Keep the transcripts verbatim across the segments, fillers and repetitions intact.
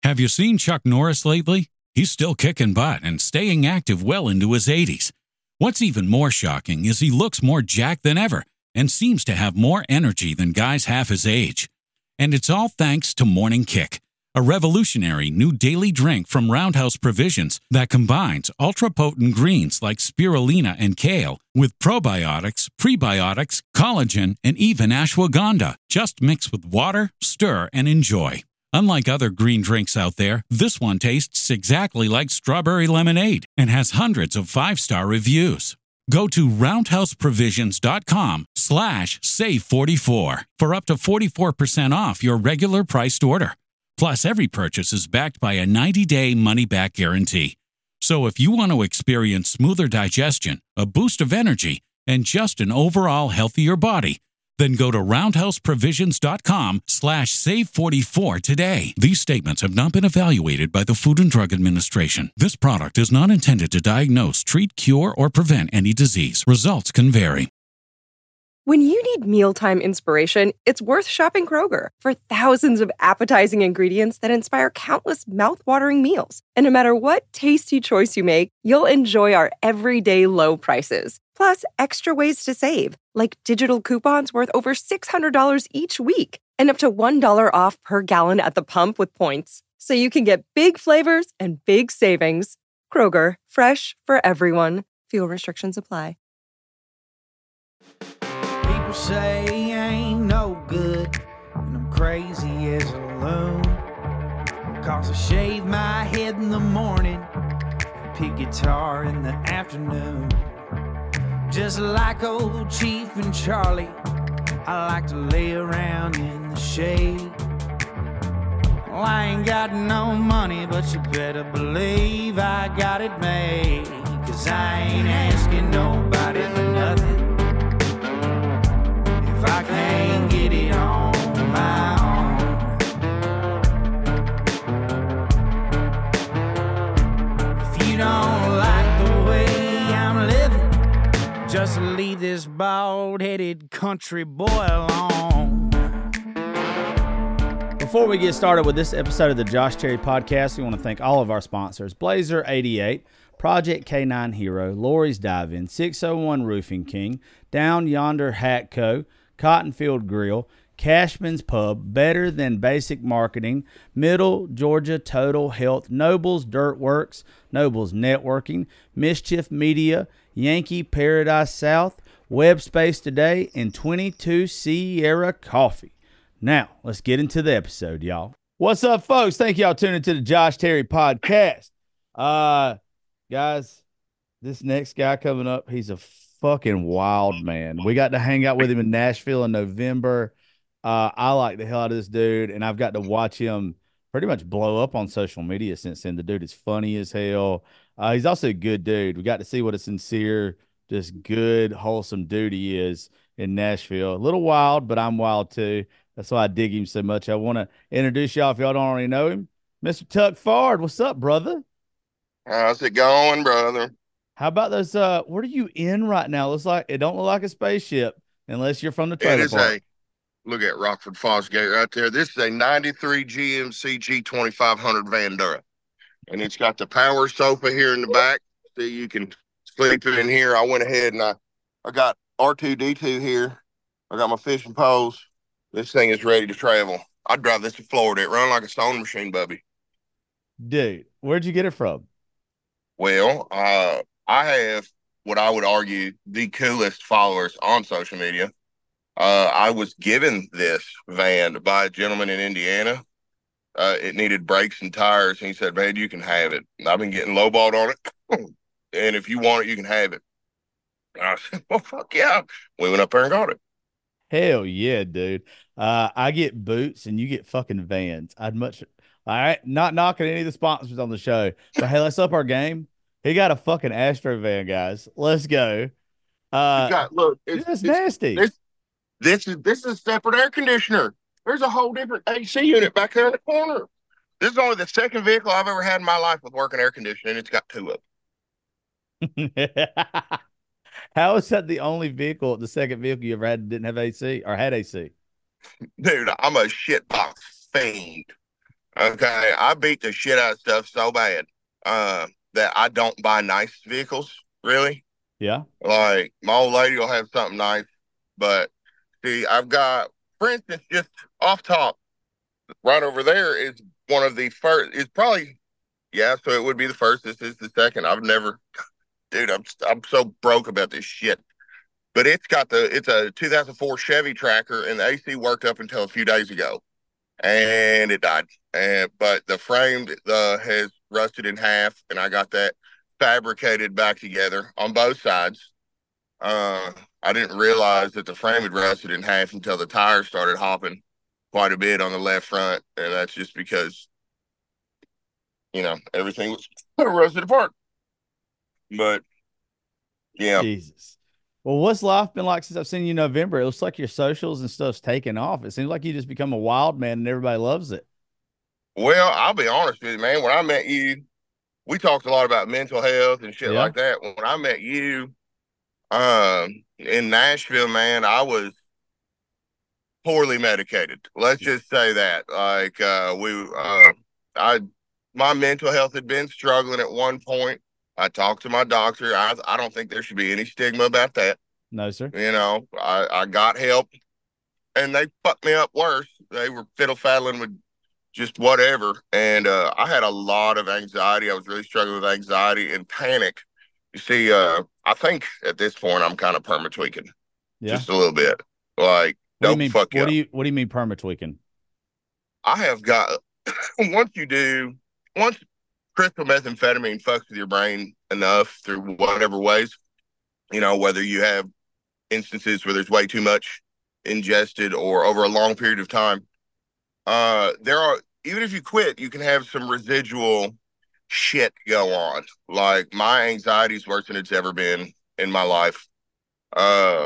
Have you seen Chuck Norris lately? He's still kicking butt and staying active well into his eighties. What's even more shocking is he looks more jacked than ever and seems to have more energy than guys half his age. And it's all thanks to Morning Kick, a revolutionary new daily drink from Roundhouse Provisions that combines ultra-potent greens like spirulina and kale with probiotics, prebiotics, collagen, and even ashwagandha. Just mix with water, stir, and enjoy. Unlike other green drinks out there, this one tastes exactly like strawberry lemonade and has hundreds of five-star reviews. Go to roundhouseprovisions.com slash save44 for up to forty-four percent off your regular priced order. Plus, every purchase is backed by a ninety-day money-back guarantee. So if you want to experience smoother digestion, a boost of energy, and just an overall healthier body, then go to roundhouseprovisions.com slash save44 today. These statements have not been evaluated by the Food and Drug Administration. This product is not intended to diagnose, treat, cure, or prevent any disease. Results can vary. When you need mealtime inspiration, it's worth shopping Kroger for thousands of appetizing ingredients that inspire countless mouth-watering meals. And no matter what tasty choice you make, you'll enjoy our everyday low prices. Plus, extra ways to save, like digital coupons worth over six hundred dollars each week and up to one dollar off per gallon at the pump with points. So you can get big flavors and big savings. Kroger, fresh for everyone. Fuel restrictions apply. People say I ain't no good, and I'm crazy as a loon. Cause I shave my head in the morning, pick guitar in the afternoon. Just like old Chief and Charlie, I like to lay around in the shade. Well, I ain't got no money, but you better believe I got it made. Cause I ain't asking nobody for nothing if I can't get it on my own. If you don't like the way I'm living, just leave this bald-headed country boy alone. Before we get started with this episode of the Josh Terry Podcast, we want to thank all of our sponsors: Blazer eighty-eight, Project K nine Hero, Lori's Dive-In, six oh one Roofing King, Down Yonder Hat Co., Cottonfield Grill, Cashman's Pub, Better Than Basic Marketing, Middle Georgia Total Health, Nobles Dirt Works, Nobles Networking, Mischief Media, Yankee Paradise South, Webspace Today, and twenty-two Sierra Coffee. Now, let's get into the episode, y'all. What's up, folks? Thank y'all tuning to the Josh Terry Podcast. Uh, guys, this next guy coming up, he's a fucking wild man. We got to hang out with him in Nashville in November. Uh, I like the hell out of this dude, and I've got to watch him pretty much blow up on social media since then. The dude is funny as hell. Uh, he's also a good dude. We got to see what a sincere, just good, wholesome dude he is in Nashville. A little wild, but I'm wild too. That's why I dig him so much. I want to introduce y'all, if y'all don't already know him, Mister Tuck Fard. What's up, brother? How's it going, brother? How about those? Uh, what are you in right now? Looks like it don't look like a spaceship unless you're from the trailer It is park. a look at Rockford Fosgate right there. This is a ninety-three G M C G twenty-five hundred Vandura, and it's got the power sofa here in the back, so you can sleep in here. I went ahead and I, I got R two D two here. I got my fishing poles. This thing is ready to travel. I'd drive this to Florida. It run like a stone machine, Bubby. Dude, where'd you get it from? Well, uh, I have what I would argue the coolest followers on social media. Uh, I was given this van by a gentleman in Indiana. Uh, it needed brakes and tires, and he said, man, you can have it. And I've been getting lowballed on it, and if you want it, you can have it. And I said, well, fuck yeah. We went up there and got it. Hell yeah, dude. Uh, I get boots and you get fucking vans. I'd much, all right, not knocking any of the sponsors on the show, but hey, let's up our game. He got a fucking Astro van, guys. Let's go. Uh, got, look, dude, it's, that's it's, nasty. This, this is this is a separate air conditioner. There's a whole different A C unit back there in the corner. This is only the second vehicle I've ever had in my life with working air conditioning. It's got two of them. How is that the only vehicle, the second vehicle you ever had that didn't have A C or had A C? Dude, I'm a shitbox fiend. Okay, I beat the shit out of stuff so bad uh, that I don't buy nice vehicles, really. Yeah. Like, my old lady will have something nice, but see, I've got, for instance, just off top, right over there is one of the first, it's probably, yeah, so it would be the first. This is the second. I've never, dude, I'm, I'm so broke about this shit. But it's got the, it's a two thousand four Chevy Tracker, and the A C worked up until a few days ago, and it died. And but the frame the has rusted in half, and I got that fabricated back together on both sides. Uh, I didn't realize that the frame had rusted in half until the tires started hopping quite a bit on the left front, and that's just because you know everything was rusted apart. But yeah, Jesus. Well, what's life been like since I've seen you in November? It looks like your socials and stuff's taking off. It seems like you just become a wild man and everybody loves it. well, I'll be honest with you, man. When I met you, we talked a lot about mental health and shit Yeah. like that. When I met you, um, in Nashville, man, I was poorly medicated. Let's just say that. Like, uh, we, uh, I, my mental health had been struggling at one point. I talked to my doctor. I, I don't think there should be any stigma about that. No, sir. You know, I, I got help, and they fucked me up worse. They were fiddle faddling with just whatever. And uh, I had a lot of anxiety. I was really struggling with anxiety and panic. You see, uh, I think at this point I'm kind of perma tweaking, Yeah. just a little bit. Like, What do you don't mean? fuck you What up. do you What do you mean perma tweaking? I have got once you do once crystal methamphetamine fucks with your brain enough through whatever ways, you know, whether you have instances where there's way too much ingested or over a long period of time, uh, there are even if you quit, you can have some residual shit go on. Like my anxiety is worse than it's ever been in my life. Uh,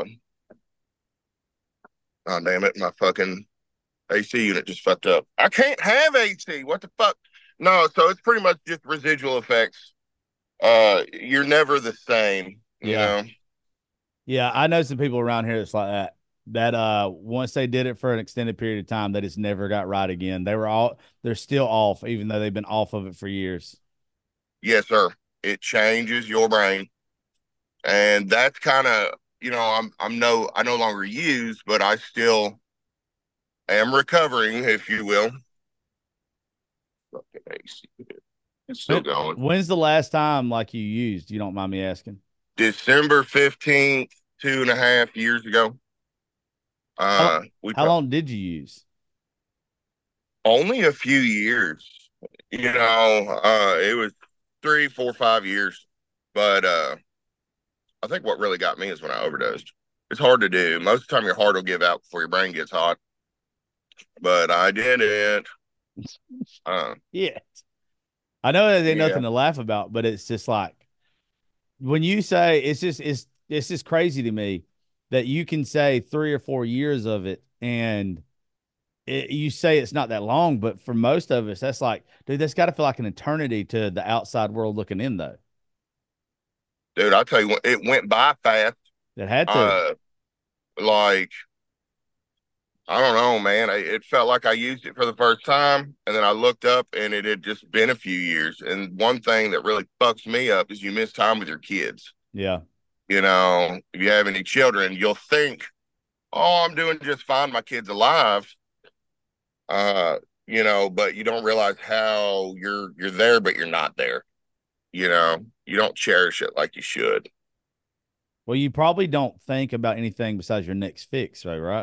oh damn it, my fucking A C unit just fucked up. I can't have A C. What the fuck? No, so it's pretty much just residual effects. Uh, you're never the same, you Yeah. know. Yeah, I know some people around here that's like that. That uh, once they did it for an extended period of time, they just never got right again. They were all they're still off, even though they've been off of it for years. Yes, sir. It changes your brain, and that's kind of you know I'm I'm no I no longer use, but I still am recovering, if you will. Fucking A C. It's still When, going. when's the last time like you used? You don't mind me asking? December fifteenth, two and a half years ago. How, Uh, we how pro- long did you use? only a few years. You know, uh, it was three, four, five years. But uh, I think what really got me is when I overdosed. It's hard to do. Most of the time, your heart will give out before your brain gets hot. But I did it. Uh, Yeah, I know it ain't yeah. nothing to laugh about, but it's just like when you say it's just it's it's just crazy to me that you can say three or four years of it and it, you say it's not that long, but for most of us, that's like, dude, that's got to feel like an eternity to the outside world looking in, though. Dude, I'll tell you what, it went by fast. That had to. Uh, like, I don't know, man. I, it felt like I used it for the first time, and then I looked up, and it had just been a few years. And one thing that really fucks me up is you miss time with your kids. Yeah. You know, if you have any children, you'll think, "Oh, I'm doing just fine. My kid's alive." Uh, you know, but you don't realize how you're you're there, but you're not there. You know, you don't cherish it like you should. Well, you probably don't think about anything besides your next fix, right? Right.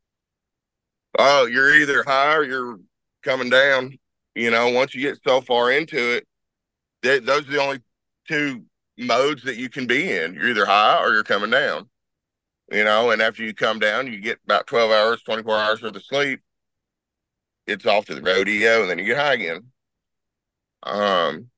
Oh, you're either high or you're coming down. You know, once you get so far into it, th- those are the only two modes that you can be in. You're either high or you're coming down. You know, and after you come down, you get about twelve hours, twenty-four hours worth of sleep. It's off to the rodeo, and then you get high again. Um,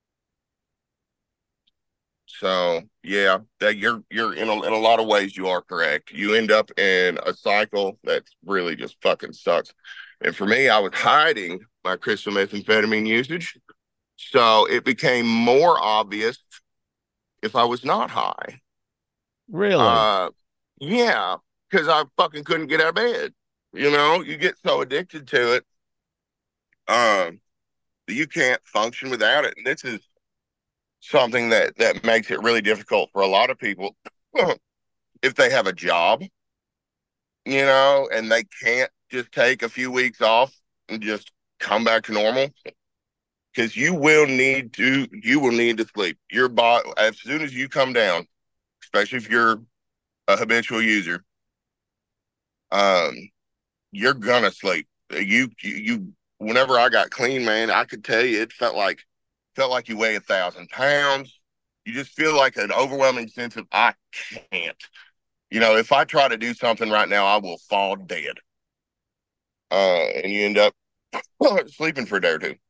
so yeah, that you're you're in a, in a lot of ways you are correct. You end up in a cycle that really just fucking sucks. And for me, I was hiding my crystal methamphetamine usage, so it became more obvious if I was not high. Really? Uh, yeah, because I fucking couldn't get out of bed. You know, you get so addicted to it. Um, you can't function without it. And this is something that that makes it really difficult for a lot of people if they have a job, you know, and they can't just take a few weeks off and just come back to normal. Because you will need to, you will need to sleep. Your body, as soon as you come down, especially if you're a habitual user, um, you're gonna sleep. You, you, you. Whenever I got clean, man, I could tell you it felt like, felt like you weigh a thousand pounds. You just feel like an overwhelming sense of I can't. You know, if I try to do something right now, I will fall dead. Uh, and you end up sleeping for a day or two.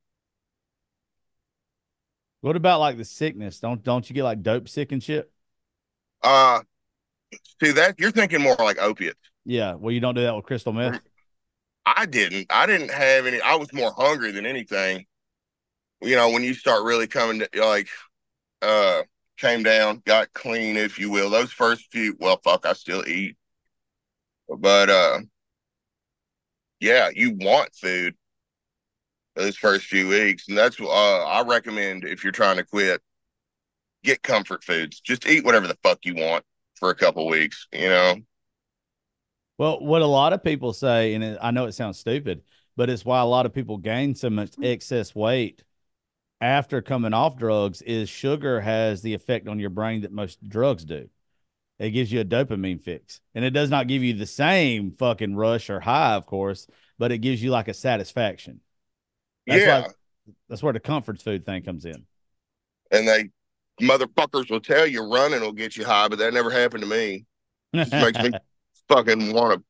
What about like the sickness? Don't don't you get like dope sick and shit? Uh, see that you're thinking more like opiates. Yeah. Well, you don't do that with crystal meth. I didn't. I didn't have any. I was more hungry than anything. You know, when you start really coming to, like, uh, came down, got clean, if you will. Those first few, well, fuck, I still eat, but uh, yeah, you want food those first few weeks, and that's uh, I recommend if you're trying to quit, get comfort foods. Just eat whatever the fuck you want for a couple weeks. You know. Well, what a lot of people say, and it, I know it sounds stupid, but it's why a lot of people gain so much excess weight after coming off drugs is sugar has the effect on your brain that most drugs do. It gives you a dopamine fix. And it does not give you the same fucking rush or high, of course, but it gives you like a satisfaction. That's Yeah. why that's where the comfort food thing comes in. And they motherfuckers will tell you running will get you high, but that never happened to me. It just makes me fucking want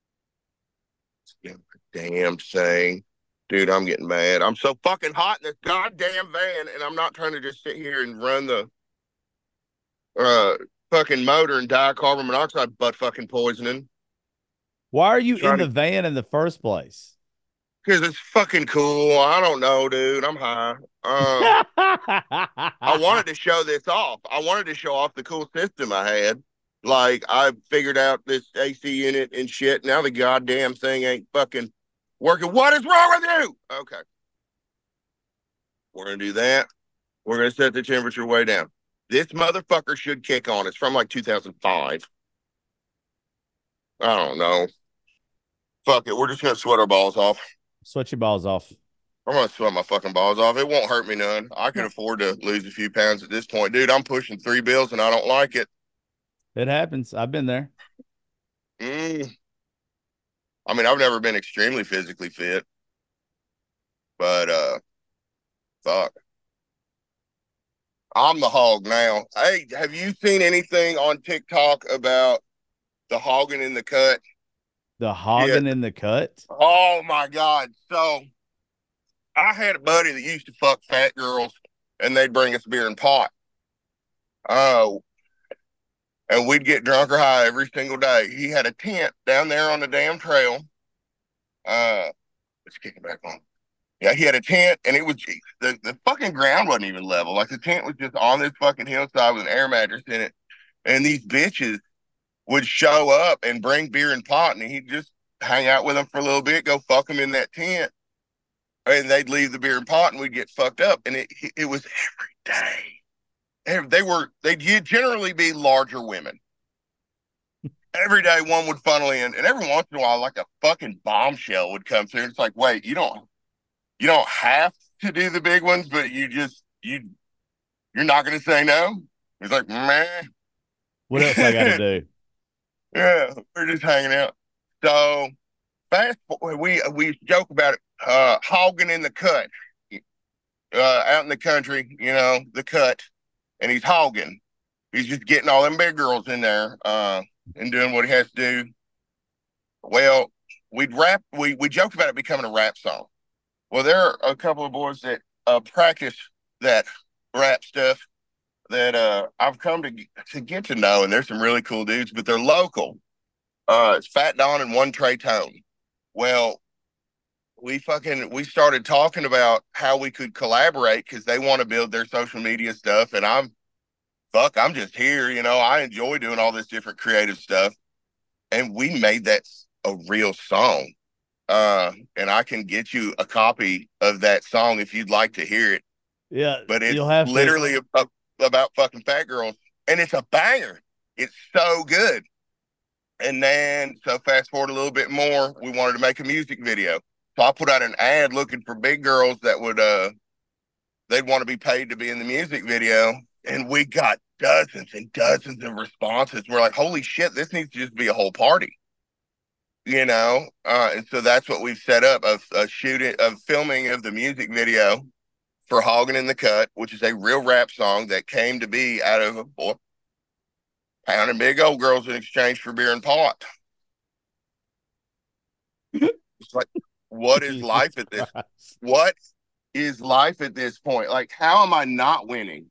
to damn thing. Dude, I'm getting mad. I'm so fucking hot in this goddamn van, and I'm not trying to just sit here and run the uh fucking motor and die of carbon monoxide butt fucking poisoning. Why are you in to, the van in the first place? Because it's fucking cool. I don't know, dude. I'm high. Uh, I wanted to show this off. I wanted to show off the cool system I had. Like, I figured out this A C unit and shit. Now the goddamn thing ain't fucking working. What is wrong with you? Okay. We're going to do that. We're going to set the temperature way down. This motherfucker should kick on. It's from like two thousand five. I don't know. Fuck it. We're just going to sweat our balls off. Sweat your balls off. I'm going to sweat my fucking balls off. It won't hurt me none. I can afford to lose a few pounds at this point. Dude, I'm pushing three bills and I don't like it. It happens. I've been there. Mm. I mean, I've never been extremely physically fit, but uh, fuck, I'm the hog now. Hey, have you seen anything on TikTok about the hogging in the cut? The hogging yeah. in the cut? Oh my God. So I had a buddy that used to fuck fat girls and they'd bring us beer and pot. Oh, uh, and we'd get drunk or high every single day. He had a tent down there on the damn trail. Uh, let's kick it back on. Yeah, he had a tent, and it was the, the fucking ground wasn't even level. Like, the tent was just on this fucking hillside with an air mattress in it. And these bitches would show up and bring beer and pot, and he'd just hang out with them for a little bit, go fuck them in that tent. And they'd leave the beer and pot, and we'd get fucked up. And it it was every day. They were, they'd generally be larger women. Every day one would funnel in, and every once in a while, like a fucking bombshell would come through. And it's like, wait, you don't, you don't have to do the big ones, but you just, you, you're not going to say no. It's like, man. What else I got to do? Yeah, we're just hanging out. So fast forward, we, we joke about it, uh, hogging in the cut, uh, out in the country, you know, the cut. And he's hogging. He's just getting all them big girls in there uh, and doing what he has to do. Well, we'd rap. We we joked about it becoming a rap song. Well, there are a couple of boys that uh, practice that rap stuff that uh, I've come to to get to know, and there's some really cool dudes, but they're local. Uh, it's Fat Don and One Trey Tone. Well, we fucking we started talking about how we could collaborate because they want to build their social media stuff, and I'm fuck, I'm just here, you know. I enjoy doing all this different creative stuff, and we made that a real song. Uh, and I can get you a copy of that song if you'd like to hear it. Yeah, But it's you'll have literally to. a, about fucking fat girls, and it's a banger. It's so good. And then, so fast forward a little bit more, we wanted to make a music video. So I put out an ad looking for big girls that would, uh, they'd want to be paid to be in the music video. And we got dozens and dozens of responses. We're like, holy shit, this needs to just be a whole party, you know? Uh, and so that's what we've set up, of a shooting, of filming of the music video for Hoggin' in the Cut, which is a real rap song that came to be out of a boy pounding big old girls in exchange for beer and pot. It's like, what is life at this? What is life at this point? Like, how am I not winning?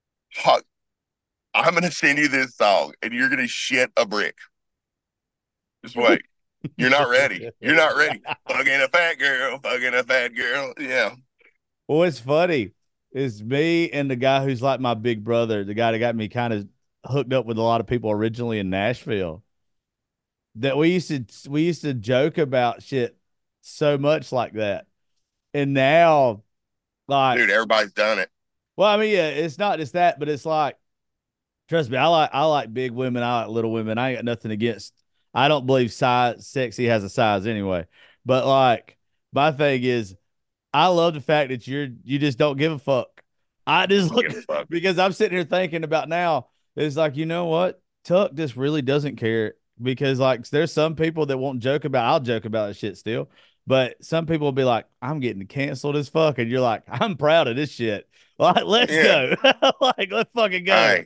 I'm going to send you this song, and you're going to shit a brick. Just wait. You're not ready. You're not ready. Fucking a fat girl. Fucking a fat girl. Yeah. Well, what's funny is me and the guy who's like my big brother, the guy that got me kind of hooked up with a lot of people originally in Nashville, that we used to we used to joke about shit so much like that. And now, like, dude, everybody's done it. Well, I mean, yeah, it's not just that, but it's like, trust me, I like I like big women, I like little women. I ain't got nothing against. I don't believe size sexy has a size anyway. But like, my thing is, I love the fact that you're you just don't give a fuck. I just look because I'm sitting here thinking about now. It's like, you know what? Tuck just really doesn't care, because like there's some people that won't joke about. I'll joke about that shit still, but some people will be like, "I'm getting canceled as fuck," and you're like, "I'm proud of this shit." Like, let's yeah. go. Like, let's fucking go, right.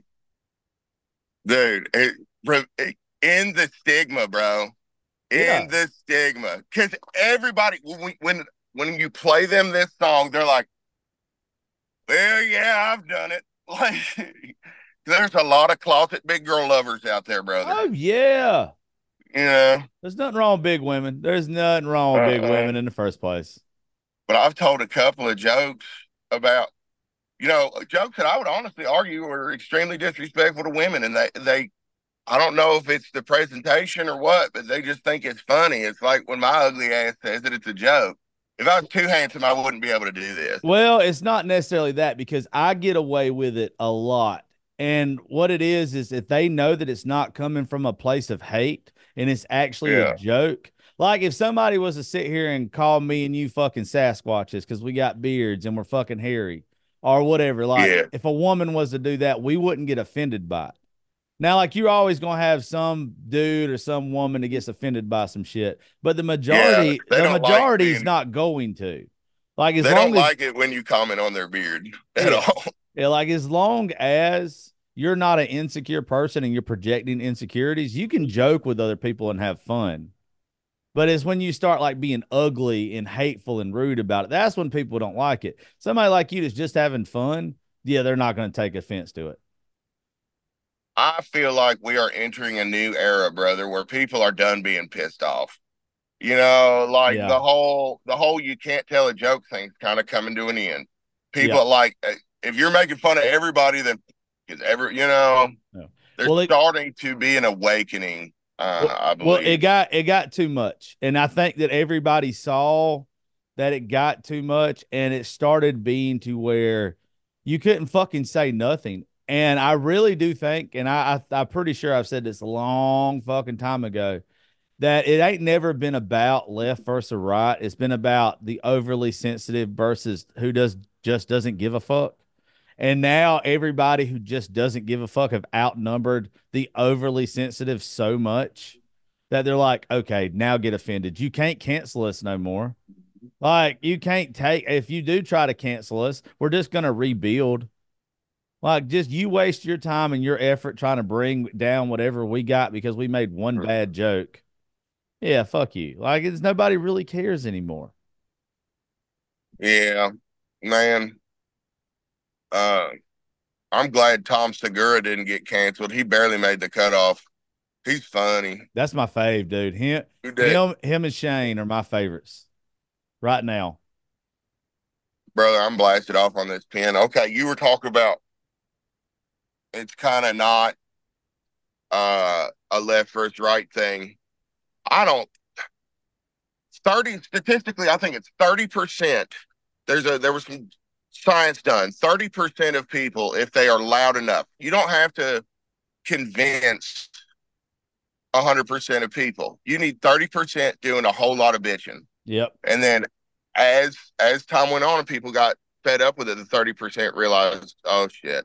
Dude. It, it, in the stigma, bro. In yeah. the stigma, because everybody when when when you play them this song, they're like, "Well, yeah, I've done it." Like, there's a lot of closet big girl lovers out there, brother. Oh yeah, yeah. There's nothing wrong with big women. There's nothing wrong with uh-uh. big women in the first place. But I've told a couple of jokes about, you know, jokes that I would honestly argue are extremely disrespectful to women, and they they. I don't know if it's the presentation or what, but they just think it's funny. It's like when my ugly ass says that it's a joke. If I was too handsome, I wouldn't be able to do this. Well, it's not necessarily that, because I get away with it a lot. And what it is, is if they know that it's not coming from a place of hate and it's actually yeah. a joke. Like if somebody was to sit here and call me and you fucking Sasquatches because we got beards and we're fucking hairy or whatever. Like yeah. if a woman was to do that, we wouldn't get offended by it. Now, like, you're always going to have some dude or some woman that gets offended by some shit, but the majority, yeah, the majority like is not going to. Like, as they long don't as, like it when you comment on their beard at yeah, all. Yeah, like, as long as you're not an insecure person and you're projecting insecurities, you can joke with other people and have fun. But it's when you start, like, being ugly and hateful and rude about it, that's when people don't like it. Somebody like you that's just having fun, yeah, they're not going to take offense to it. I feel like we are entering a new era, brother, where people are done being pissed off. You know, like yeah. the whole the whole you can't tell a joke thing's kind of coming to an end. People yeah. like, if you're making fun of everybody, then is ever you know, yeah. there's well, it, starting to be an awakening. Uh, well, I believe. Well, it got it got too much, and I think that everybody saw that it got too much, and it started being to where you couldn't fucking say nothing. And I really do think, and I, I, I'm pretty sure I've said this a long fucking time ago, that it ain't never been about left versus right. It's been about the overly sensitive versus who does just doesn't give a fuck. And now everybody who just doesn't give a fuck have outnumbered the overly sensitive so much that they're like, okay, now get offended. You can't cancel us no more. Like, you can't take, if you do try to cancel us, we're just going to rebuild. Like, just you waste your time and your effort trying to bring down whatever we got because we made one bad joke. Yeah, fuck you. Like, it's nobody really cares anymore. Yeah, man. Uh, I'm glad Tom Segura didn't get canceled. He barely made the cutoff. He's funny. That's my fave, dude. Him, him, him and Shane are my favorites right now. Brother, I'm blasted off on this pen. Okay, you were talking about it's kind of not uh, a left versus right thing. I don't. thirty statistically, I think it's thirty percent. There's a there was some science done. thirty percent of people, if they are loud enough, you don't have to convince one hundred percent of people. You need thirty percent doing a whole lot of bitching. Yep. And then as as time went on and people got fed up with it, the thirty percent realized, oh shit.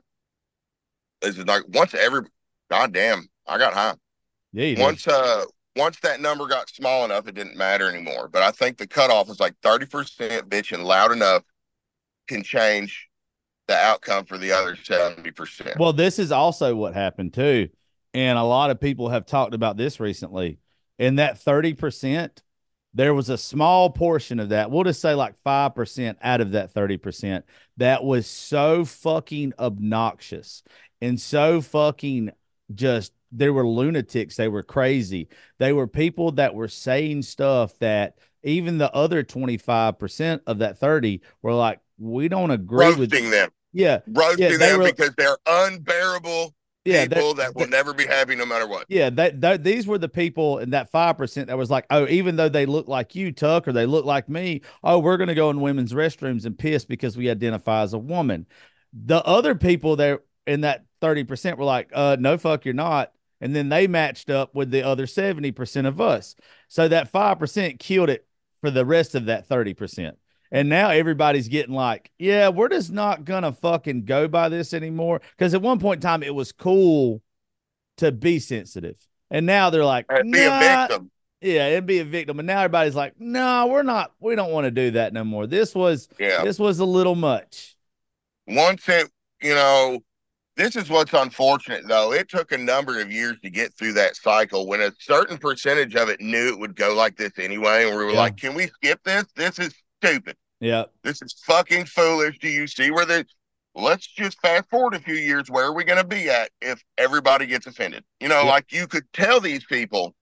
This is like once every goddamn, I got high. Yeah. You Once did. uh once that number got small enough, it didn't matter anymore. But I think the cutoff is like thirty percent bitching loud enough can change the outcome for the other seventy percent. Well, this is also what happened too. And a lot of people have talked about this recently. In that thirty percent, there was a small portion of that. We'll just say like five percent out of that thirty percent that was so fucking obnoxious and so fucking just, they were lunatics. They were crazy. They were people that were saying stuff that even the other twenty-five percent of that thirty were like, we don't agree with. Roasting them. Yeah. Roasting Yeah, they them were- because they're unbearable Yeah, people they're- that will never be happy no matter what. Yeah, that, that these were the people in that five percent that was like, oh, even though they look like you, Tuck, or they look like me, oh, we're going to go in women's restrooms and piss because we identify as a woman. The other people there in that thirty percent were like, uh, no, fuck, you're not. And then they matched up with the other seventy percent of us. So that five percent killed it for the rest of that thirty percent. And now everybody's getting like, yeah, we're just not going to fucking go by this anymore. Because at one point in time, it was cool to be sensitive. And now they're like, And be a nah. victim. Yeah, it'd be a victim. And now everybody's like, no, nah, we're not, we don't want to do that no more. This was, Yeah. this was a little much. Once it, you know, this is what's unfortunate, though. It took a number of years to get through that cycle when a certain percentage of it knew it would go like this anyway. And we were Yeah. like, can we skip this? This is stupid. Yeah. This is fucking foolish. Do you see where the, let's just fast forward a few years. Where are we going to be at if everybody gets offended? You know, Yeah. like you could tell these people,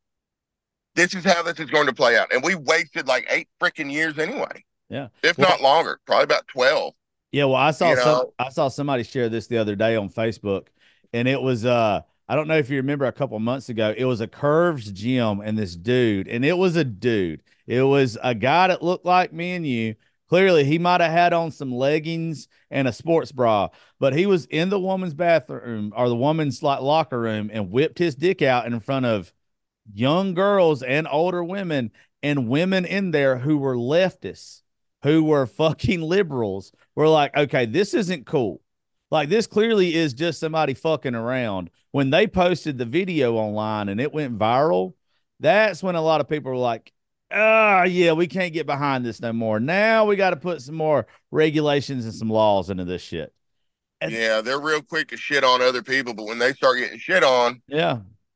this is how this is going to play out. And we wasted like eight freaking years anyway. Yeah. If Well- not longer, probably about twelve. Yeah, well, I saw You some know? I saw somebody share this the other day on Facebook, and it was uh I don't know if you remember a couple months ago, it was a Curves gym and this dude, and it was a dude. It was a guy that looked like me and you. Clearly, he might have had on some leggings and a sports bra, but he was in the woman's bathroom or the woman's like locker room and whipped his dick out in front of young girls and older women and women in there who were leftists, who were fucking liberals. Were like, okay, this isn't cool. Like, this clearly is just somebody fucking around. When they posted the video online and it went viral, that's when a lot of people were like, ah, yeah, we can't get behind this no more. Now we got to put some more regulations and some laws into this shit. And- Yeah, they're real quick to shit on other people, but when they start getting shit on, Yeah.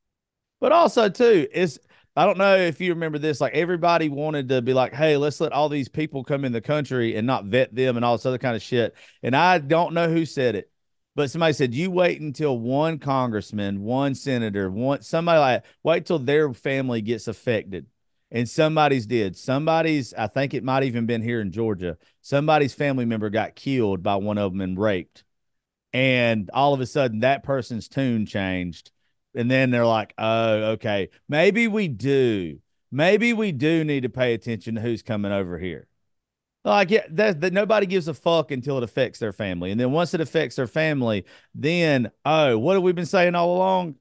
But also, too, it's, I don't know if you remember this, like everybody wanted to be like, hey, let's let all these people come in the country and not vet them and all this other kind of shit. And I don't know who said it, but somebody said, you wait until one congressman, one senator, one somebody like, wait till their family gets affected. And somebody's did. Somebody's, I think it might even been here in Georgia, somebody's family member got killed by one of them and raped. And all of a sudden that person's tune changed. And then they're like, oh, okay, maybe we do. Maybe we do need to pay attention to who's coming over here. Like, yeah, that, that nobody gives a fuck until it affects their family. And then once it affects their family, then, oh, what have we been saying all along?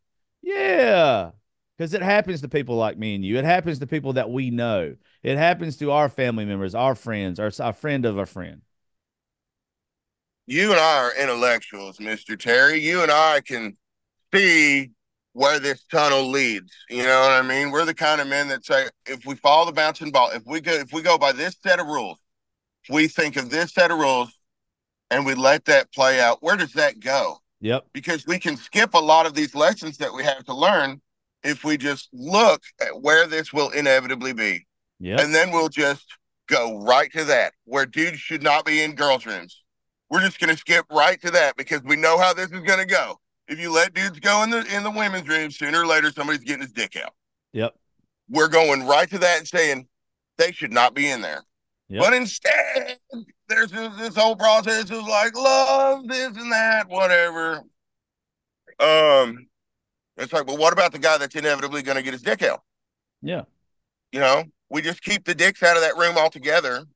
Yeah, because it happens to people like me and you. It happens to people that we know. It happens to our family members, our friends, our, our friend of a friend. you and I are intellectuals, Mister Terry. You and I can see where this tunnel leads. You know what I mean? We're the kind of men that say, if we follow the bouncing ball, if we go, if we go by this set of rules, if we think of this set of rules and we let that play out, where does that go? Yep. Because we can skip a lot of these lessons that we have to learn if we just look at where this will inevitably be. Yep. And then we'll just go right to that, where dudes should not be in girls' rooms. We're just going to skip right to that because we know how this is going to go. If you let dudes go in the in the women's room, sooner or later somebody's getting his dick out. Yep. We're going right to that and saying they should not be in there. Yep. But instead, there's this, this whole process of like love, this and that, whatever. Um, it's like, well, what about the guy that's inevitably going to get his dick out? Yeah. You know, we just keep the dicks out of that room altogether.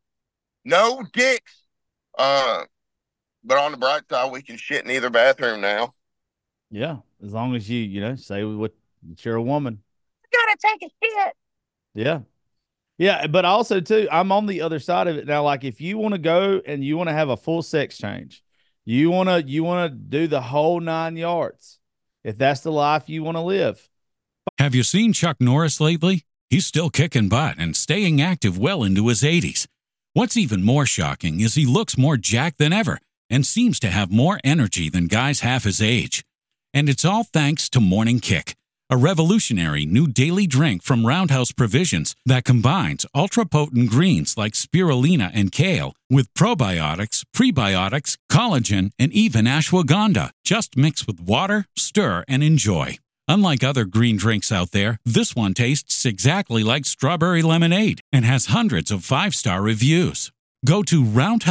No dicks. Uh, but on the bright side, we can shit in either bathroom now. Yeah, as long as you, you know, say what you're a woman. Gotta take a shit. Yeah. Yeah, but also too, I'm on the other side of it now. Like, if you want to go and you want to have a full sex change, you want to you want to do the whole nine yards. If that's the life you want to live. Have you seen Chuck Norris lately? He's still kicking butt and staying active well into his eighties. What's even more shocking is he looks more jacked than ever and seems to have more energy than guys half his age. And it's all thanks to Morning Kick, a revolutionary new daily drink from Roundhouse Provisions that combines ultra-potent greens like spirulina and kale with probiotics, prebiotics, collagen, and even ashwagandha. Just mix with water, stir, and enjoy. Unlike other green drinks out there, this one tastes exactly like strawberry lemonade and has hundreds of five-star reviews. Go to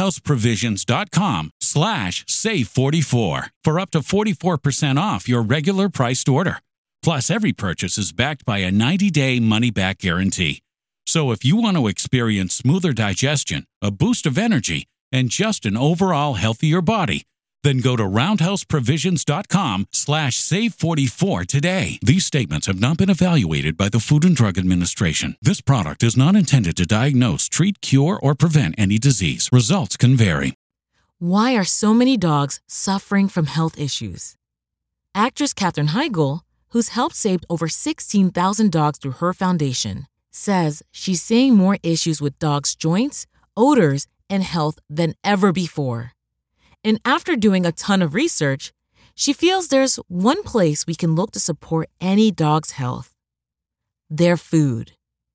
roundhouseprovisions.com slash save44 for up to forty-four percent off your regular priced order. Plus, every purchase is backed by a ninety-day money-back guarantee. So if you want to experience smoother digestion, a boost of energy, and just an overall healthier body, then go to roundhouseprovisions.com slash save44 today. These statements have not been evaluated by the Food and Drug Administration. This product is not intended to diagnose, treat, cure, or prevent any disease. Results can vary. Why are so many dogs suffering from health issues? Actress Katherine Heigl, who's helped save over sixteen thousand dogs through her foundation, says she's seeing more issues with dogs' joints, odors, and health than ever before. And after doing a ton of research, she feels there's one place we can look to support any dog's health: their food.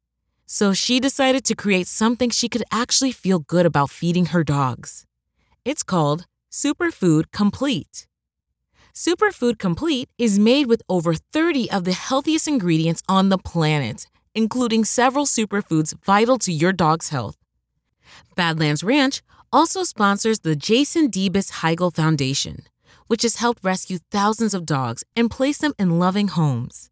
So she decided to create something she could actually feel good about feeding her dogs. It's called Superfood Complete. Superfood Complete is made with over thirty of the healthiest ingredients on the planet, including several superfoods vital to your dog's health. Badlands Ranch also sponsors the Jason Debus Heigl Foundation, which has helped rescue thousands of dogs and place them in loving homes.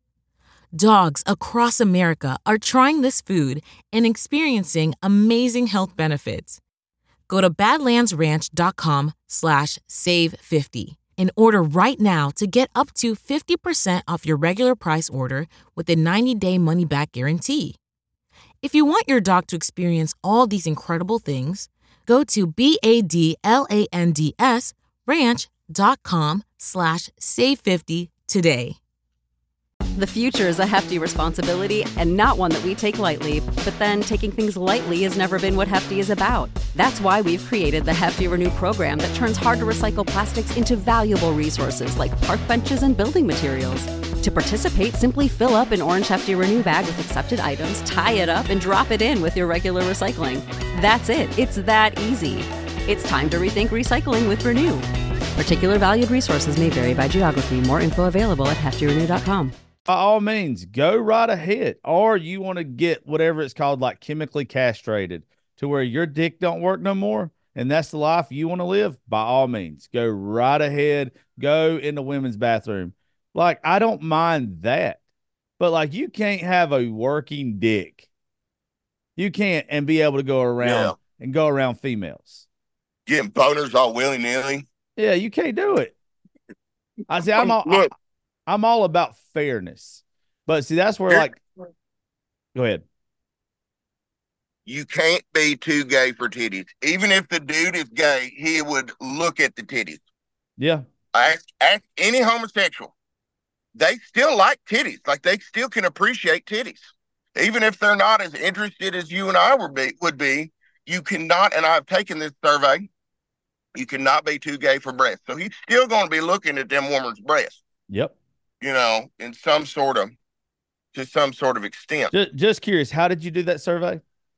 Dogs across America are trying this food and experiencing amazing health benefits. Go to badlandsranch.com slash save50 and order right now to get up to fifty percent off your regular price order with a ninety-day money-back guarantee. If you want your dog to experience all these incredible things, go to B-A-D-L-A-N-D-S ranch.com slash save50 today. The future is a hefty responsibility and not one that we take lightly, but then taking things lightly has never been what Hefty is about. That's why we've created the Hefty Renew program that turns hard-to-recycle plastics into valuable resources like park benches and building materials. To participate, simply fill up an orange Hefty Renew bag with accepted items, tie it up, and drop it in with your regular recycling. That's it. It's that easy. It's time to rethink recycling with Renew. Particular valued resources may vary by geography. More info available at hefty renew dot com. By all means, go right ahead. Or you want to get whatever it's called, like chemically castrated, to where your dick don't work no more, and that's the life you want to live, by all means, go right ahead. Go in the women's bathroom. Like, I don't mind that. But, like, you can't have a working dick. You can't and be able to go around yeah. and go around females. Getting boners all willy-nilly. Yeah, you can't do it. I see, I'm all... I, I'm all about fairness, but see, that's where, like, go ahead. You can't be too gay for titties. Even if the dude is gay, he would look at the titties. Yeah. Ask, ask any homosexual. They still like titties. Like, they still can appreciate titties. Even if they're not as interested as you and I would be, would be, you cannot, and I've taken this survey, you cannot be too gay for breasts. So he's still going to be looking at them woman's breasts. Yep. You know, in some sort of, to some sort of extent. Just, just curious, how did you do that survey?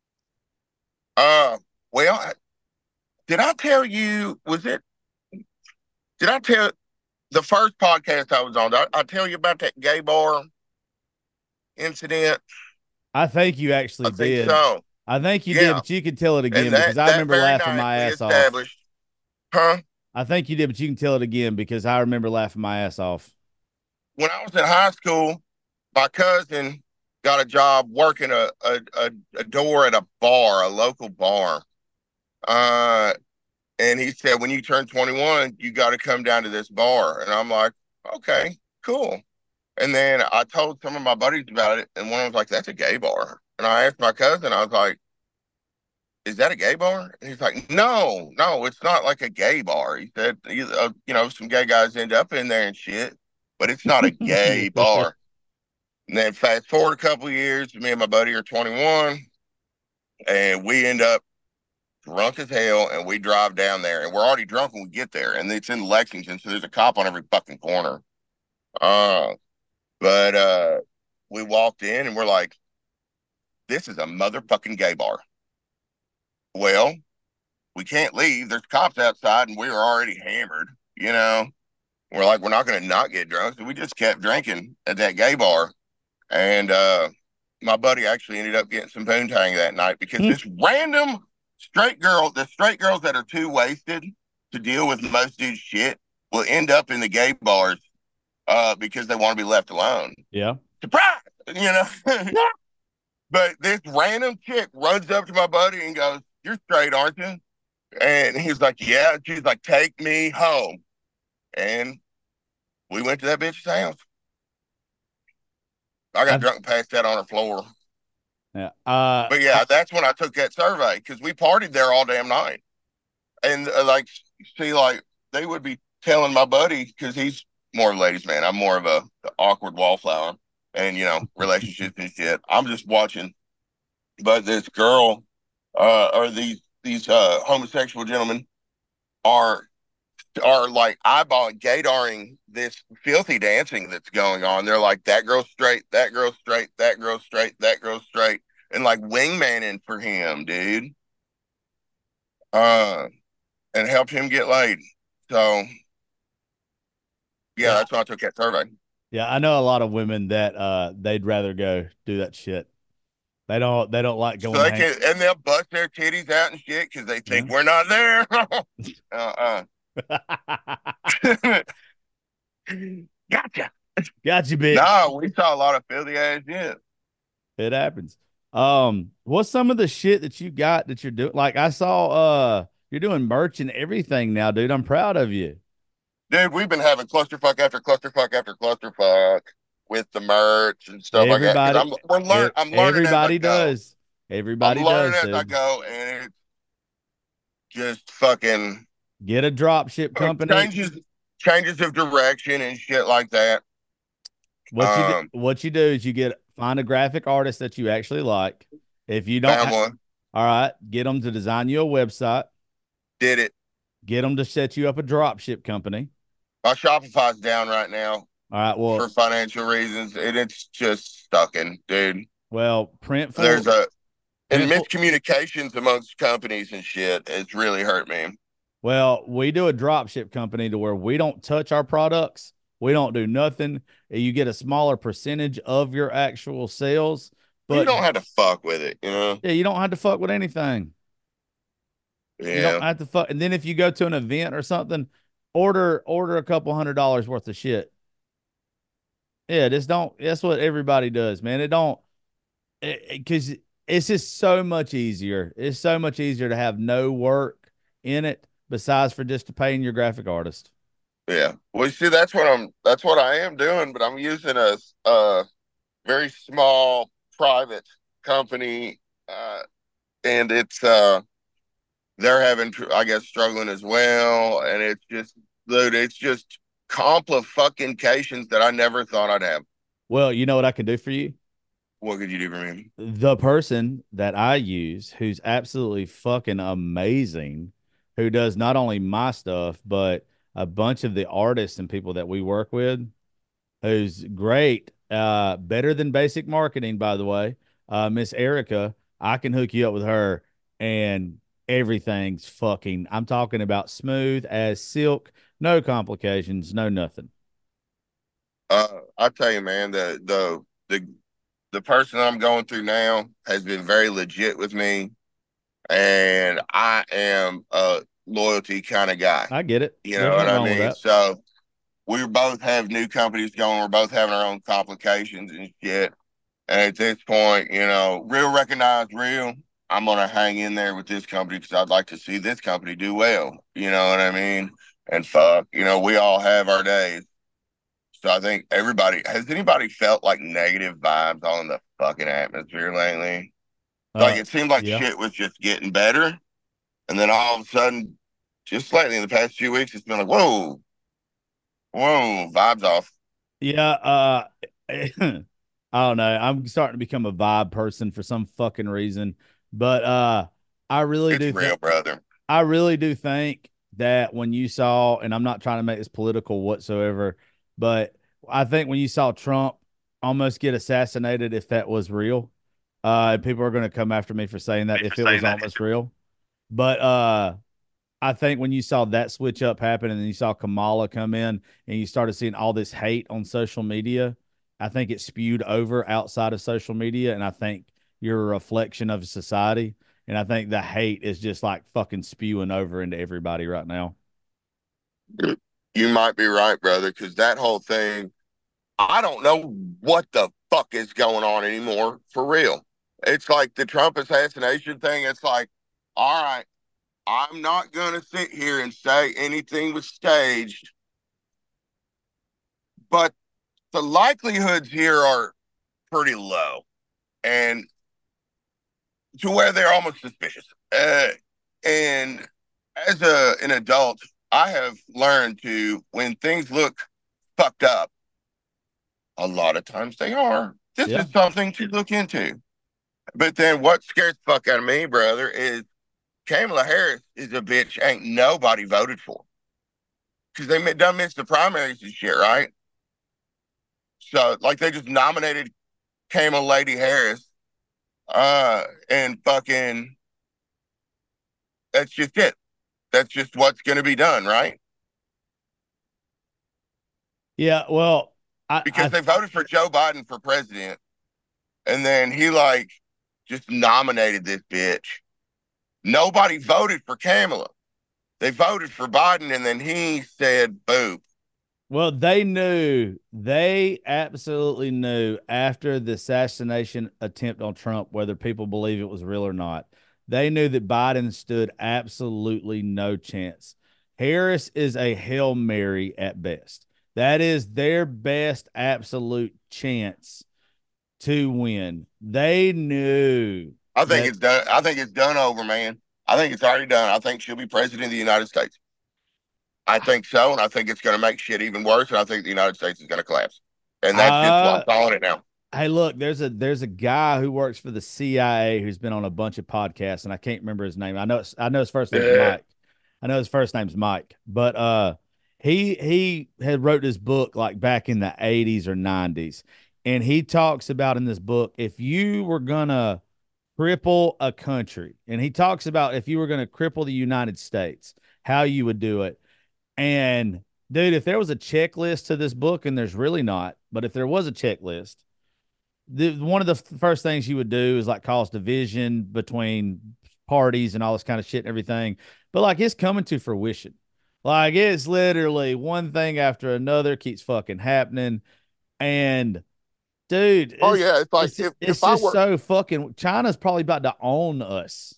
Uh, well, did I tell you, was it, did I tell, the first podcast I was on, did I, I tell you about that gay bar incident? I think you actually I did. Think so. I think you yeah. did, but you can tell it again that, because I remember laughing my ass off. Huh? I think you did, but you can tell it again because I remember laughing my ass off. When I was in high school, my cousin got a job working a, a, a, a door at a bar, a local bar. Uh, and he said, when you turn twenty-one, you got to come down to this bar. And I'm like, okay, cool. And then I told some of my buddies about it, and one of them was like, that's a gay bar. And I asked my cousin, I was like, is that a gay bar? And he's like, no, no, it's not like a gay bar. He said, uh, you know, some gay guys end up in there and shit, but it's not a gay bar. And then fast forward a couple of years, me and my buddy are twenty-one, and we end up drunk as hell, and we drive down there, and we're already drunk when we get there, and it's in Lexington, so there's a cop on every fucking corner. Uh, but uh, we walked in, and we're like, this is a motherfucking gay bar. Well, we can't leave. There's cops outside, and we were already hammered, you know. We're like, we're not going to not get drunk. So we just kept drinking at that gay bar. And uh, my buddy actually ended up getting some poontang that night because mm. this random straight girl, the straight girls that are too wasted to deal with most dudes' shit will end up in the gay bars uh, because they want to be left alone. Yeah. Surprise! You know? But this random chick runs up to my buddy and goes, you're straight, aren't you? And he's like, yeah. She's like, take me home. And we went to that bitch's house. I got I've, drunk and passed out on her floor. Yeah. Uh, but yeah, that's when I took that survey because we partied there all damn night. And uh, like, see, like they would be telling my buddy, because he's more of a ladies' man. I'm more of a awkward wallflower and, you know, relationships and shit. I'm just watching. But this girl, uh, or these, these uh, homosexual gentlemen are are like eyeballing, gaydaring this filthy dancing that's going on. They're like, that girl's straight, that girl's straight, that girl's straight, that girl's straight, and like wingmaning for him, dude. Uh, and help him get laid. So, yeah, yeah, that's why I took that survey. Yeah, I know a lot of women that uh they'd rather go do that shit. They don't. They don't like going. So they can, and they'll bust their titties out and shit because they think yeah. we're not there. uh-uh. Gotcha. Gotcha, bitch. No, we saw a lot of filthy ass shit. It happens. Um, what's some of the shit that you got that you're doing? Like I saw, uh, you're doing merch and everything now, dude. I'm proud of you, dude. We've been having clusterfuck after clusterfuck after clusterfuck with the merch and stuff everybody, like that. I'm, we're learn, I'm learning. Everybody does. Everybody I'm learning does. as dude. I go, and it's just fucking. Get a drop ship company. Changes, changes of direction and shit like that. What um, you do, what you do is you get find a graphic artist that you actually like. If you don't, have one. All right, get them to design you a website. Did it? Get them to set you up a drop ship company. My Shopify's down right now. All right, well, for financial reasons, and it's just stucking, dude. Well, print. For, There's a and print miscommunications for, amongst companies and shit. It's really hurt me. Well, we do a drop ship company to where we don't touch our products. We don't do nothing. You get a smaller percentage of your actual sales. But you don't have to fuck with it, you know? Yeah, you don't have to fuck with anything. Yeah. You don't have to fuck. And then if you go to an event or something, order order a couple hundred dollars worth of shit. Yeah, just don't. That's what everybody does, man. It don't, because it, it, it's just so much easier. It's so much easier to have no work in it. Besides for just paying your graphic artist. Yeah. Well, you see, that's what I'm, that's what I am doing, but I'm using a, a very small private company. Uh, and it's, uh, they're having, I guess, struggling as well. And it's just, dude, it's just complications that I never thought I'd have. Well, you know what I can do for you? What could you do for me? The person that I use, who's absolutely fucking amazing, who does not only my stuff, but a bunch of the artists and people that we work with, who's great, uh, better than basic marketing, by the way, uh, Miss Erica. I can hook you up with her, and everything's fucking, I'm talking about smooth as silk, no complications, no nothing. Uh, I tell you, man, the, the, the, the person I'm going through now has been very legit with me. And I am a loyalty kind of guy. I get it. You know what I mean? So we both have new companies going. We're both having our own complications and shit. And at this point, you know, real recognize real. I'm gonna hang in there with this company because I'd like to see this company do well. You know what I mean? And fuck, you know, we all have our days. So I think everybody has anybody felt like negative vibes on the fucking atmosphere lately? Like Uh, it seemed like yeah. shit was just getting better, and then all of a sudden, just lately in the past few weeks, it's been like, whoa, whoa, vibes off. Yeah, uh I don't know. I'm starting to become a vibe person for some fucking reason. But uh I really It's do think real, brother. I really do think that when you saw, and I'm not trying to make this political whatsoever, but I think when you saw Trump almost get assassinated, if that was real, uh, and people are going to come after me for saying that if it was almost real, but uh, I think when you saw that switch up happen and then you saw Kamala come in and you started seeing all this hate on social media, I think it spewed over outside of social media. And I think you're a reflection of society. And I think the hate is just like fucking spewing over into everybody right now. You might be right, brother, because that whole thing, I don't know what the fuck is going on anymore for real. It's like the Trump assassination thing. It's like, all right, I'm not going to sit here and say anything was staged, but the likelihoods here are pretty low and to where they're almost suspicious. Uh, and as a an adult, I have learned to, when things look fucked up, a lot of times they are. This Yeah. is something to look into. But then what scares the fuck out of me, brother, is Kamala Harris is a bitch ain't nobody voted for. Because they done missed the primaries and shit, right? So, like, they just nominated Kamala Lady Harris, uh, and fucking, that's just it. That's just what's going to be done, right? Yeah. Well, I, Because I, they voted for Joe Biden for president, and then he, like, just nominated this bitch. Nobody voted for Kamala. They voted for Biden, and then he said, boop. well, they knew, they absolutely knew after the assassination attempt on Trump, whether people believe it was real or not, they knew that Biden stood absolutely no chance. Harris is a Hail Mary at best. That is their best absolute chance to win. They knew I think that. it's done. I think it's done over, man. I think it's already done. I think she'll be president of the United States. I think so, and I think it's going to make shit even worse, and I think the United States is going to collapse. And that's just what I'm Uh, calling it now. Hey, look, there's a there's a guy who works for the C I A who's been on a bunch of podcasts, and I can't remember his name. I know it's, I know his first name's Yeah. Mike. I know his first name's Mike, but uh, he he had wrote this book like back in the eighties or nineties, and he talks about in this book, if you were gonna cripple a country, and he talks about if you were gonna cripple the United States, how you would do it. And dude, if there was a checklist to this book, and there's really not, but if there was a checklist, the one of the first things you would do is like cause division between parties and all this kind of shit and everything. But like it's coming to fruition. Like it's literally one thing after another keeps fucking happening. And dude, Oh it's, yeah, it's like it's, if, it's if I just were so fucking China's probably about to own us.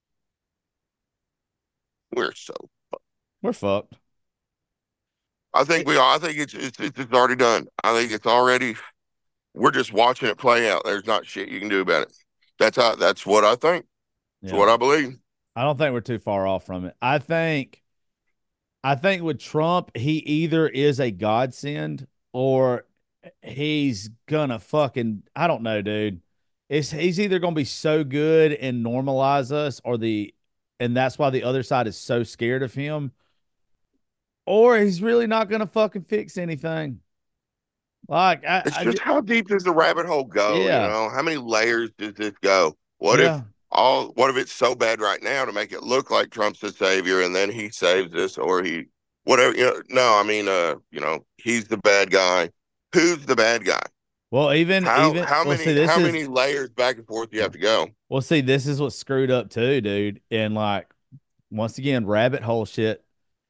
we're so We're fucked. I think we are. I think it's it's it's it's already done. I think it's already. We're just watching it play out. There's not shit you can do about it. That's how. That's what I think. That's Yeah. what I believe. I don't think we're too far off from it. I think I think with Trump, he either is a godsend or he's gonna fucking I don't know, dude. It's he's either gonna be so good and normalize us, or the and that's why the other side is so scared of him, or he's really not gonna fucking fix anything. Like I, It's I just just, how deep does the rabbit hole go? You yeah, know, how many layers does this go? What if yeah. all? What if it's so bad right now to make it look like Trump's the savior, and then he saves us, or he whatever? You know, no, I mean, uh, you know, he's the bad guy. Who's the bad guy? Well, even How even how well, see, many this how is many layers back and forth do you have to go? well, see, this is what's screwed up too, dude. And like once again, rabbit hole shit.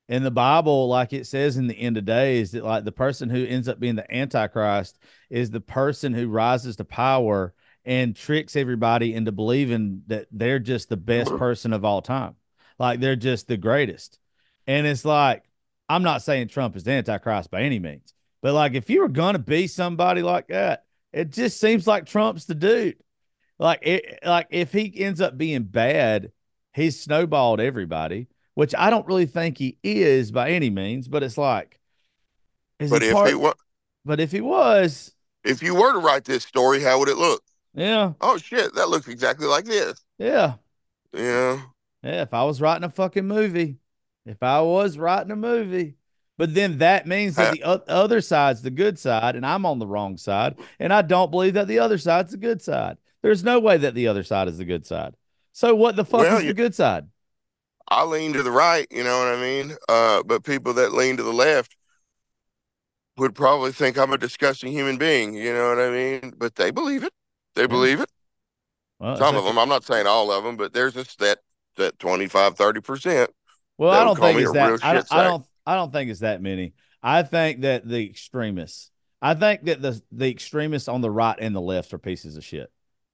In the Bible, like it says in the end of days, that like the person who ends up being the Antichrist is the person who rises to power and tricks everybody into believing that they're just the best person of all time. Like they're just the greatest. And it's like, I'm not saying Trump is the Antichrist by any means, but like if you were going to be somebody like that, it just seems like Trump's the dude. Like it, like if he ends up being bad, he's snowballed everybody, which I don't really think he is by any means, but it's like, is But he if part, he wa- but if he was, if you were to write this story, how would it look? yeah, Oh shit, that looks exactly like this. yeah, You know? yeah. If I was writing a fucking movie, if I was writing a movie, but then that means that Uh, the o- other side's the good side and I'm on the wrong side. And I don't believe that the other side's the good side. There's no way that the other side is the good side. So what the fuck Well, is you- the good side? I lean to the right, you know what I mean? Uh, but people that lean to the left would probably think I'm a disgusting human being, you know what I mean? But they believe it. They believe it. Well, Some so- of them, I'm not saying all of them, but there's just that that twenty-five, thirty percent. Well, that I would don't call think me it's a that. real I don't, shit I sack. don't. I don't think it's that many. I think that the extremists. I think that the the extremists on the right and the left are pieces of shit.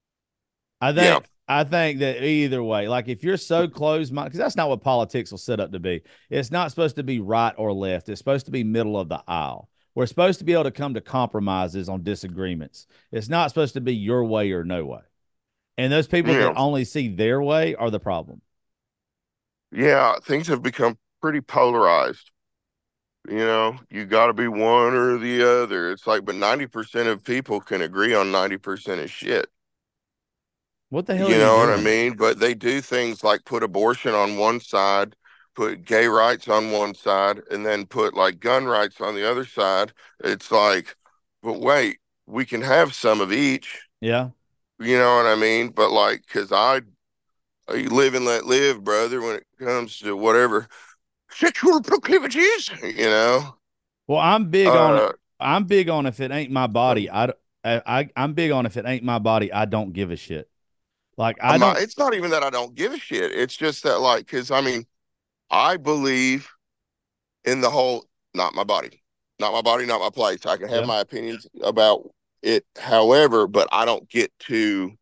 I think. Yeah. I think that either way, like if you're so closed minded, because that's not what politics will set up to be. It's not supposed to be right or left. It's supposed to be middle of the aisle. We're supposed to be able to come to compromises on disagreements. It's not supposed to be your way or no way. And those people Yeah. that only see their way are the problem. Yeah, things have become pretty polarized. You know, you got to be one or the other. It's like, but ninety percent of people can agree on ninety percent of shit. What the hell You are you know doing? what I mean? But they do things like put abortion on one side, put gay rights on one side, and then put like gun rights on the other side. It's like, but wait, we can have some of each. Yeah. You know what I mean? But like, because I, you live and let live, brother, when it comes to whatever sexual proclivities, you know? Well, I'm big Uh, on it. I'm big on if it ain't my body. I, d- I, I- I'm big on if it ain't my body, I don't give a shit. Like I I'm don't. not, it's not even that I don't give a shit. It's just that, like, because I mean, I believe in the whole, not my body, not my body, not my place. I can have Yeah. my opinions about it, however, but I don't get to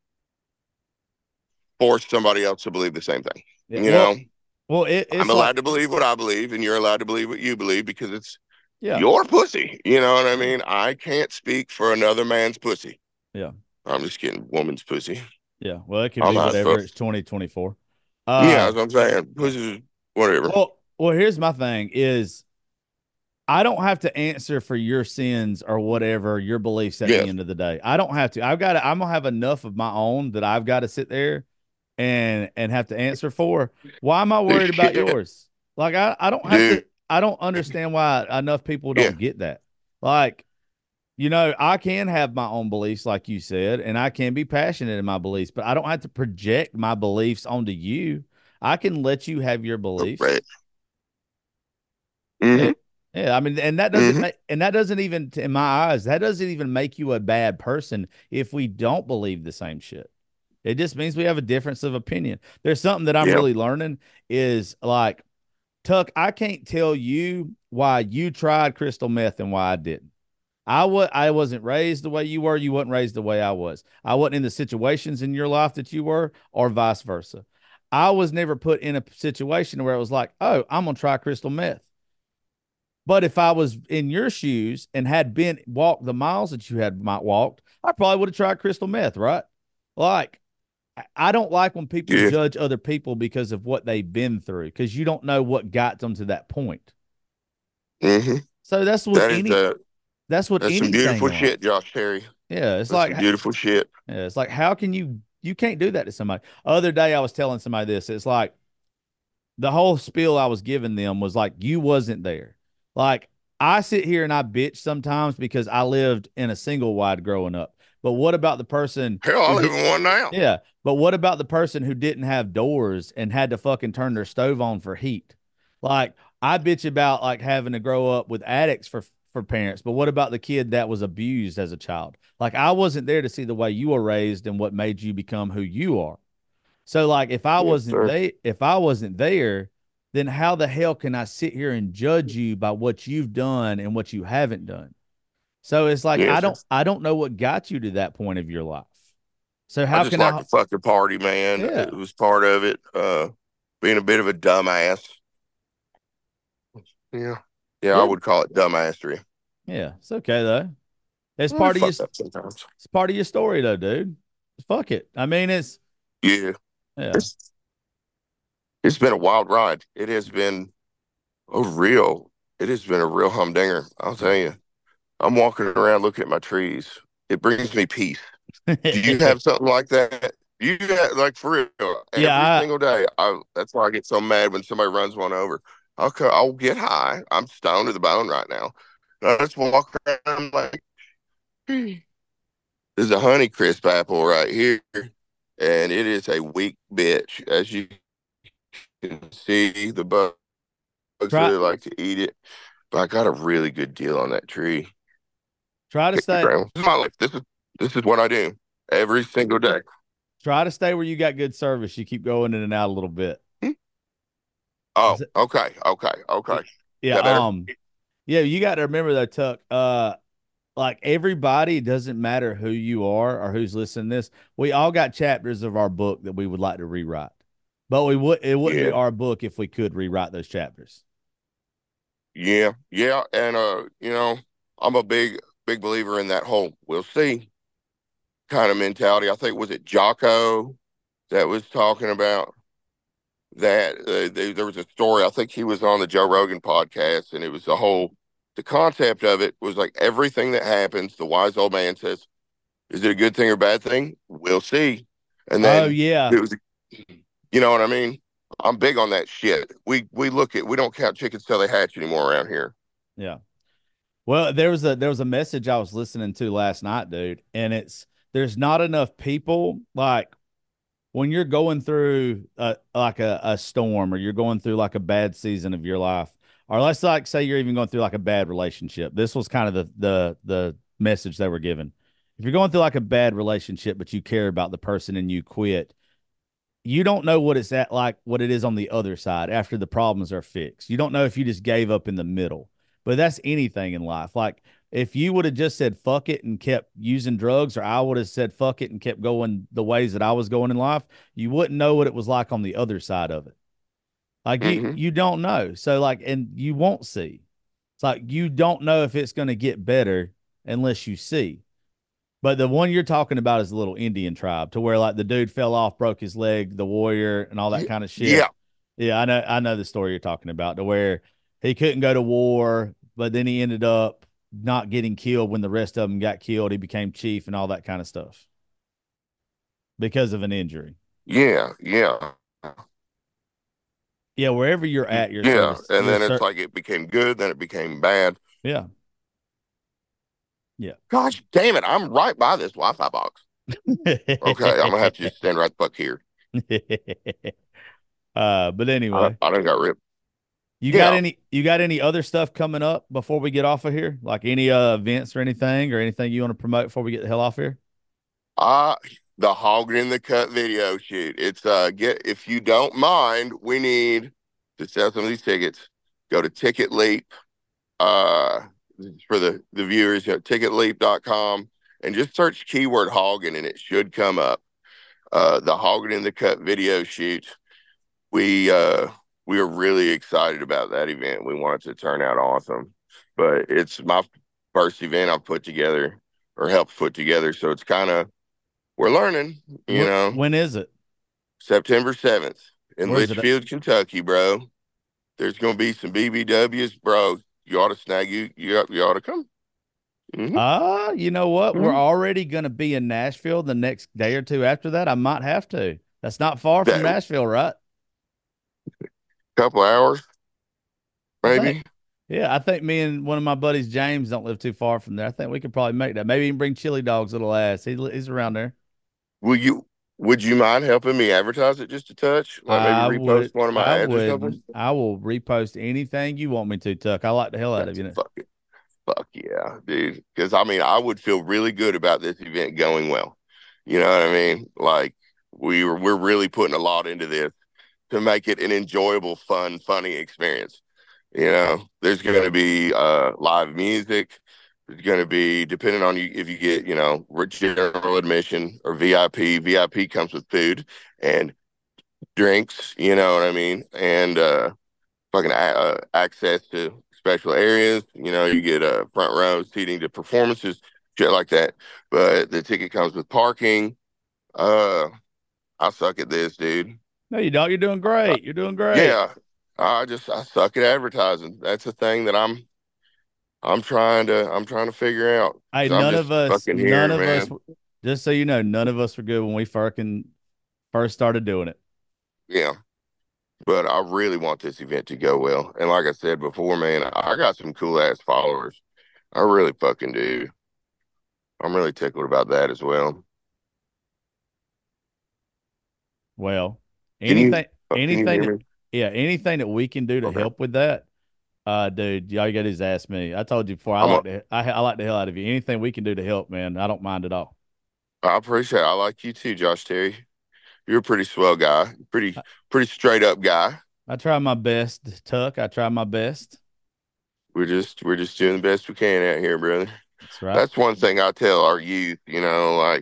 force somebody else to believe the same thing. Yeah, You well, know, well, it, it's I'm allowed like, to believe what I believe, and you're allowed to believe what you believe because it's yeah, your pussy. You know what I mean? I can't speak for another man's pussy. yeah, I'm just kidding. Woman's pussy. yeah. Well, it could I'm be not whatever. fuck- It's twenty twenty-four. yeah, Uh, that's what I'm saying. Pussy, whatever. well, well, here's my thing: is I don't have to answer for your sins or whatever your beliefs at Yes. the end of the day. I don't have to. I've got to. I'm gonna have enough of my own that I've got to sit there and and have to answer for. Why am I worried about Yeah. yours? Like I, I don't have Dude. to. I don't understand why enough people don't Yeah. get that. Like, you know, I can have my own beliefs, like you said, and I can be passionate in my beliefs, but I don't have to project my beliefs onto you. I can let you have your beliefs. Right. Mhm. Yeah. Yeah, I mean, and that doesn't Mhm. make, and that doesn't even, in my eyes, that doesn't even make you a bad person if we don't believe the same shit. It just means we have a difference of opinion. There's something that I'm Yeah. really learning is like, Tuck, I can't tell you why you tried crystal meth and why I didn't. I was I wasn't raised the way you were. You wasn't raised the way I was. I wasn't in the situations in your life that you were, or vice versa. I was never put in a situation where it was like, oh, I'm gonna try crystal meth. But if I was in your shoes and had been walked the miles that you had might walked, I probably would have tried crystal meth, right? Like, I- I don't like when people Yeah. judge other people because of what they've been through, because you don't know what got them to that point. Mhm. So that's what That is any uh, that's what that's some anything beautiful in life. shit, Josh Terry. Yeah, it's That's like some beautiful shit. yeah, it's like how can you you can't do that to somebody. Other day I was telling somebody this. It's like the whole spiel I was giving them was like you wasn't there. Like I sit here and I bitch sometimes because I lived in a single wide growing up. But what about the person Hell, I who live did- in one now. yeah, but what about the person who didn't have doors and had to fucking turn their stove on for heat? Like I bitch about like having to grow up with addicts for for parents, but what about the kid that was abused as a child? Like I wasn't there to see the way you were raised and what made you become who you are. So like if I Yes, wasn't sir. they if I wasn't there, then how the hell can I sit here and judge you by what you've done and what you haven't done? So it's like, Yes, I sir. don't, I don't know what got you to that point of your life. So I how just can like I? to fucking party, man. Yeah. It was part of it. Uh, being a bit of a dumbass. Yeah. Yeah, I Yeah. would call it dumbassery. Yeah. It's okay though. It's I part of your, fuck up sometimes. it's part of your story though, dude. Fuck it. I mean, it's, Yeah. yeah. It's, it's been a wild ride. It has been a real, it has been a real humdinger. I'll tell you. I'm walking around looking at my trees. It brings me peace. Do you have something like that? You got, like, for real, every Yeah, I- single day. I that's why I get so mad when somebody runs one over. I'll co- I'll get high. I'm stoned to the bone right now. And I just walk around like, there's a Honeycrisp apple right here, and it is a weak bitch. As you can see, the bugs Try- really like to eat it. But I got a really good deal on that tree. try to Pick the stay, ground. This is my life. This is this is what I do every single day. try to stay where you got good service. You keep going in and out a little bit. Oh, Is it- okay, okay, okay. Yeah. That better? Um, yeah, you got to remember though, Tuck, uh, like everybody, doesn't matter who you are or who's listening to this. We all got chapters of our book that we would like to rewrite, but we would, it wouldn't be Yeah. our book if we could rewrite those chapters. Yeah, yeah, and uh, you know, I'm a big, big believer in that whole "we'll see" kind of mentality. I think was it Jocko that was talking about that. Uh, there, there was a story. I think he was on the Joe Rogan podcast, and it was the whole, the concept of it was like everything that happens. The wise old man says, "Is it a good thing or bad thing? We'll see." And then Oh yeah. it was, you know what I mean? I'm big on that shit. We we look at we don't count chickens till they hatch anymore around here. Yeah. Well, there was a there was a message I was listening to last night, dude, and it's there's not enough people like when you're going through a, like a, a storm or you're going through like a bad season of your life, or let's like say you're even going through like a bad relationship. This was kind of the the the message they were given. If you're going through like a bad relationship, but you care about the person and you quit, you don't know what it's at like what it is on the other side after the problems are fixed. You don't know if you just gave up in the middle. But that's anything in life. Like if you would have just said fuck it and kept using drugs, or I would have said fuck it and kept going the ways that I was going in life, you wouldn't know what it was like on the other side of it. Like you Mhm. you don't know. So like and you won't see. It's like you don't know if it's going to get better unless you see. But the one you're talking about is a little Indian tribe to where like the dude fell off, broke his leg, the warrior, and all that kind of shit. Yeah. Yeah, I know I know the story you're talking about, to where he couldn't go to war, but then he ended up not getting killed when the rest of them got killed. He became chief and all that kind of stuff because of an injury. Yeah, yeah, Yeah, wherever you're at, your yeah. service. And your then it's ser- like it became good, then it became bad. yeah. Gosh damn it, I'm right by this Wi-Fi box. Okay, I'm gonna have to just stand right the fuck here. uh, but I, anyway, I done got ripped. you got yeah. any you got any other stuff coming up before we get off of here? Like any uh events or anything or anything you want to promote before we get the hell off here? Uh the Hogging in the Cut video shoot. It's uh get if you don't mind, we need to sell some of these tickets. Go to Ticket Leap. Uh for the, the viewers, you know, ticket leap dot com and just search keyword hogging and it should come up. Uh, the Hogging in the Cut video shoot. We uh, we are really excited about that event. We want it to turn out awesome. But it's my first event I've put together or helped put together. So it's kind of, we're learning, you When, know. when is it? September seventh in Where's it at? Litchfield, Kentucky, bro. There's going to be some B B Ws, bro. You ought to snag you. You, you ought to come. Mm-hmm. Ah, uh, you know what? Mhm. We're already going to be in Nashville the next day or two after that. I might have to. That's not far from That- Nashville, right? Couple hours, I maybe. think- yeah, I think me and one of my buddies, James, don't live too far from there. I think we could probably make that. Maybe even bring Chili Dog's little ass. He, he's around there. Will you? Would you mind helping me advertise it just a touch? Like I maybe repost would, one of my I ads or would, something. I will repost anything you want me to, Tuck. I like the hell out of you. Know? Fuck it. Fuck yeah, dude. Because I mean, I would feel really good about this event going well. You know what I mean? Like we were, we're really putting a lot into this, to make it an enjoyable, fun, funny experience. You know, there's going to be uh, live music. There's going to be, depending on you, if you get, you know, general admission or V I P. V I P comes with food and drinks. You know what I mean? And uh, fucking uh, access to special areas. You know, you get a uh, front row seating to performances, shit like that. But the ticket comes with parking. Uh, I suck at this, dude. No, you don't. You're doing great. You're doing great. Yeah, I just I suck at advertising. That's the thing that I'm I'm trying to I'm trying to figure out. Hey, So none of us, none here, of man. us. Just so you know, none of us were good when we fucking first started doing it. Yeah, but I really want this event to go well. And like I said before, man, I got some cool ass followers. I really fucking do. I'm really tickled about that as well. Well, Can you- anything, uh, can you anything, hear that, me? yeah, anything that we can do to Okay. help with that, uh, dude, all you got to do is ask me. I told you before, I I'm a- like the, I, I like the hell out of you. Anything we can do to help, man, I don't mind at all. I appreciate it. I like you too, Josh Terry. You're a pretty swell guy. Pretty pretty straight up guy. I try my best, Tuck. I try my best. We're just we're just doing the best we can out here, brother. That's right. That's one thing I tell our youth, you know, like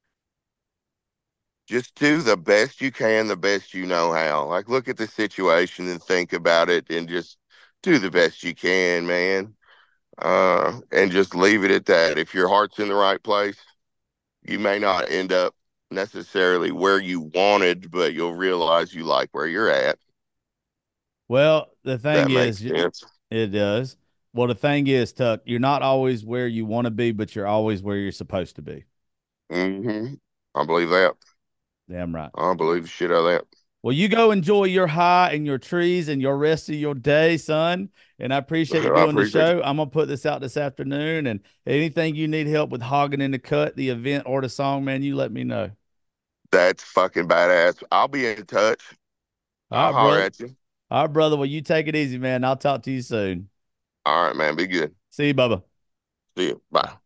just do the best you can, the best you know how. Like look at the situation and think about it and just do the best you can, man. Uh, and just leave it at that. If your heart's in the right place, you may not end up necessarily where you wanted, but you'll realize you like where you're at. Well, the thing That makes is, sense. it does. Well, the thing is, Tuck, you're not always where you want to be, but you're always where you're supposed to be. Mm-hmm. I believe that. Damn right. I believe the shit out of that. Well, you go enjoy your high and your trees and your rest of your day, son. And I appreciate you I doing the appreciate show. I'm gonna put this out this afternoon. And anything you need help with hogging in the cut, the event, or the song, man, you let me know. That's fucking badass. I'll be in touch. All I'll right, holler brother. at you. All right, brother. Well, you take it easy, man. I'll talk to you soon. All right, man. Be good. See you, Bubba. See you. Bye.